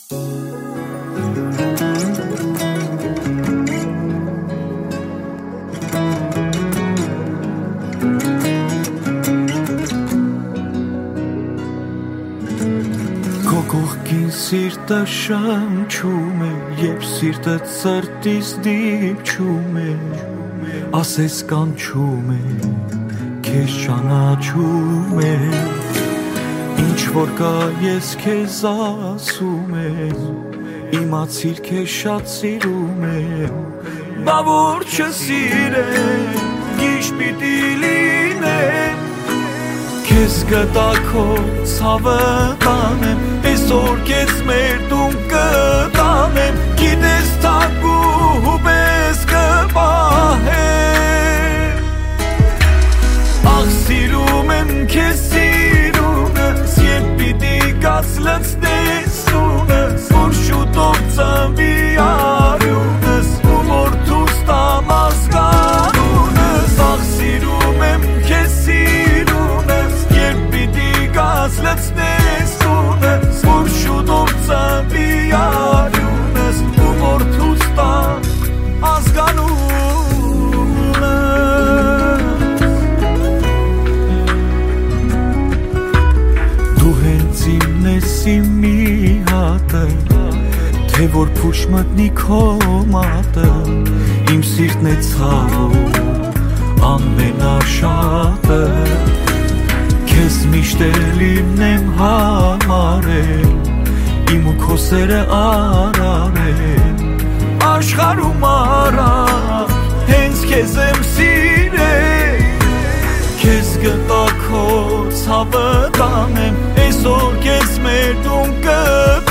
Կողքին սիրտը շնչում է, երբ սիրտը սրտից դիպչում է, ասես կանչում է, քեզ ճանաչում է, ինչ որ կա ես քեզ ասում եմ, իմացիր քեզ շատ սիրում եմ, բա որ չսիրեմ, ինչ պիտի լինեմ, քեզ գտա քո ցավը տանեմ, այսօր քեզ մեր տուն կտանեմ, գիտես թակու պես կպահեմ, ախ սիրում եմ քեզ սիրունս, երբ պիտի գաս լցնես տունս, որ շուտով ծնվի արյունս, ու որդուս տամ ազգանունս, ախ սիրում եմ քեզ սիրունս, երբ պիտի գաս լցնես տունս, որ շուտով ծնվի արյունս, ու որդուս տամ ազգանունս, դու հենց իմն ես իմ մի հատը, թե որ փուշ մտնի քո մատը, իմ սիրտն է ցավում ամենաշատը, քեզ միշտ էլ իմն եմ համարել, իմ ու քո սերը արարել, աշխարհում առավ, հենց քեզ եմ սիրել, քեզ գտա քո ցավը տանեմ, այսօր քեզ մեր տուն